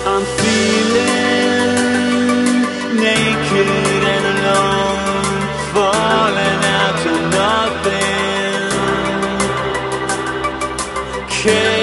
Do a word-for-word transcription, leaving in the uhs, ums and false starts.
I'm feeling naked and alone, falling out to nothing. Can't